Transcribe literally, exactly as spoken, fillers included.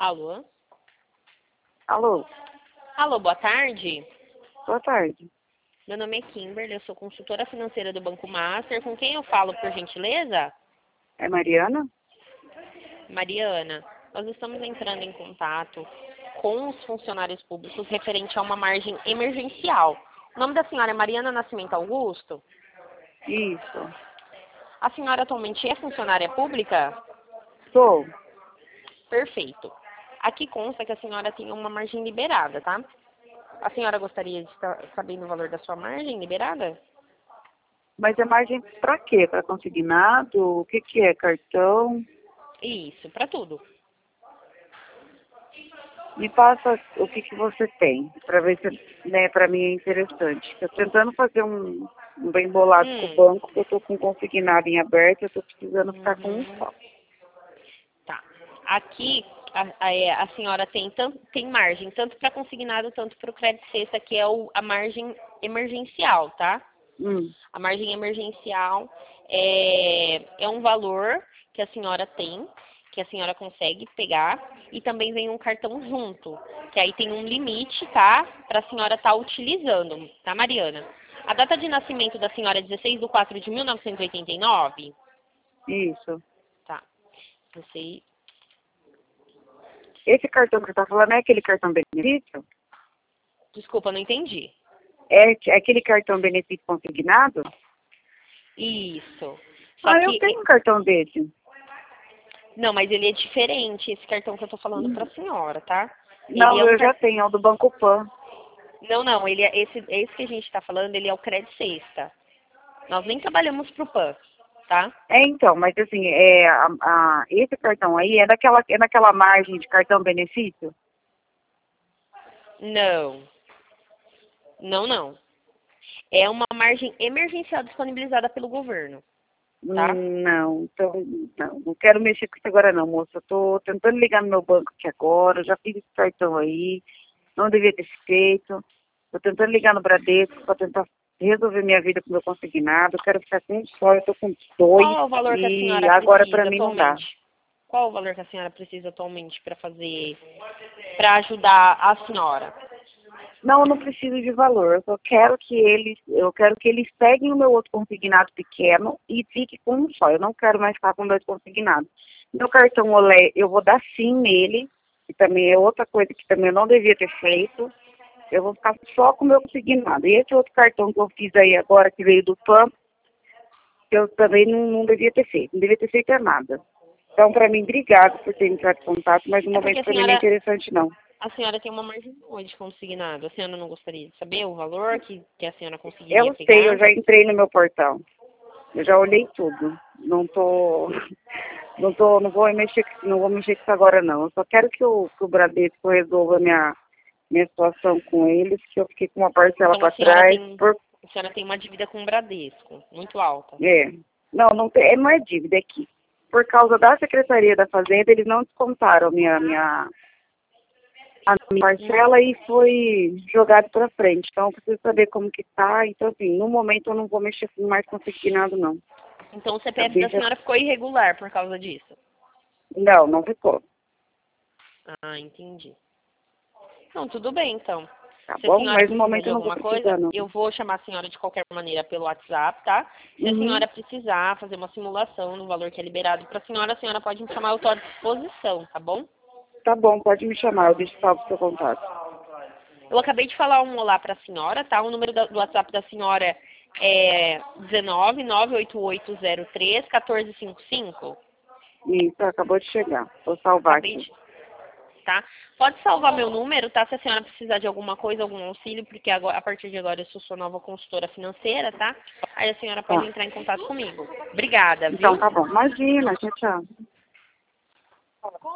Alô? Alô, Alô, boa tarde. boa tarde. Meu nome é Kimberly, eu sou consultora financeira do Banco Master. Com quem eu falo, por gentileza? É Mariana? Mariana, nós estamos entrando em contato com os funcionários públicos referente a uma margem emergencial. O nome da senhora é Mariana Nascimento Augusto? Isso. A senhora atualmente é funcionária pública? Sou. Perfeito. Aqui consta que a senhora tem uma margem liberada, tá? A senhora gostaria de estar sabendo o valor da sua margem liberada? Mas é margem pra quê? Pra consignado? O que que é? Cartão? Isso, para tudo. Me passa o que que você tem, pra ver se, né, pra mim é interessante. Eu tô tentando fazer um, um bem bolado com o Hum. banco, que eu tô com consignado em aberto, eu tô precisando ficar com um Uhum. só. Tá. Aqui a, a, é, a senhora tem, tanto, tem margem tanto para consignado, tanto para o crédito sexta, que é o, a margem emergencial, tá? Hum. A margem emergencial é, é um valor que a senhora tem, que a senhora consegue pegar, e também vem um cartão junto, que aí tem um limite, tá? Para a senhora estar utilizando, tá, Mariana? A data de nascimento da senhora é dezesseis de quatro de mil novecentos e oitenta e nove? Isso. Tá. dezesseis. Esse cartão que você tá falando é aquele cartão benefício? Desculpa, não entendi. É, é aquele cartão benefício consignado? Isso. Só Ah, eu que. tenho um cartão desse. Não, mas ele é diferente, esse cartão que eu tô falando pra senhora, tá? Ele Não, é um eu já car... tenho, é o do Banco Pan. Não, não, ele é esse, esse que a gente tá falando, ele é o crédito sexta. Nós nem trabalhamos pro Pan, tá? É, então, mas assim, é, a, a- esse cartão aí é daquela, é daquela margem de cartão benefício? Não. Não, não. É uma margem emergencial disponibilizada pelo governo, tá? Hum, Não, então, não, não quero mexer com isso agora não, moça. Eu tô tentando ligar no meu banco aqui agora, já fiz esse cartão aí, não devia ter feito. Tô tentando ligar no Bradesco para tentar resolver minha vida com o meu consignado. Eu quero ficar com um só, eu tô com dois Qual é o valor que a e senhora agora para precisa mim não dá. atualmente? Qual o valor que a senhora precisa atualmente para fazer, para ajudar a senhora? Não, eu não preciso de valor. Eu só quero que eles, eu quero que eles peguem o meu outro consignado pequeno e fique com um só. Eu não quero mais ficar com dois consignados. Meu cartão Olé, eu vou dar sim nele, que também é outra coisa que também eu não devia ter feito. Eu vou ficar só com o meu consignado. E esse outro cartão que eu fiz aí agora, que veio do P A M, eu também não, não devia ter feito. Não devia ter feito é nada. Então, para mim, obrigado por ter entrado em contato, mas no É porque momento a para mim não é senhora, interessante, não. a senhora tem uma margem boa de consignado. A senhora não gostaria de saber o valor que, que a senhora conseguiria Eu sei, eu pegar? já entrei no meu portal. Eu já olhei tudo. Não tô, não tô, não vou mexer, não vou mexer com isso agora não. Eu só quero que o, que o Bradesco resolva minha, minha situação com eles, que eu fiquei com uma parcela Então a para senhora trás. tem, Por, a senhora tem uma dívida com o Bradesco, muito alta. é, não, não, tem, não é dívida, é que por causa da Secretaria da Fazenda, eles não descontaram minha, minha, a minha parcela e foi jogado para frente. Então, eu preciso saber como que tá. Então, assim, no momento eu não vou mexer mais com nada, não. Então o C P F da Deixa, senhora ficou irregular por causa disso. não, não ficou. Ah, entendi. Não, tudo bem então. Tá Se a bom? senhora Mas no precisa momento de eu não vou alguma coisa, precisar, não. eu vou chamar a senhora de qualquer maneira pelo WhatsApp, tá? Se a Uhum. senhora precisar fazer uma simulação do valor que é liberado para a senhora, a senhora pode me chamar, eu estou à disposição, tá bom? Tá bom, pode me chamar, eu deixo salvo o seu contato. Eu acabei de falar um olá para a senhora, tá? O número da- do WhatsApp da senhora é dezenove, nove oito oito zero três, um quatro cinco cinco. Isso, acabou de chegar. Vou salvar Acabei aqui. de... Tá? Pode salvar meu número, tá? Se a senhora precisar de alguma coisa, algum auxílio, porque agora, a partir de agora eu sou sua nova consultora financeira, tá? Aí a senhora pode Tá. entrar em contato comigo. Obrigada, Então viu? tá bom. Imagina, tchau, tchau.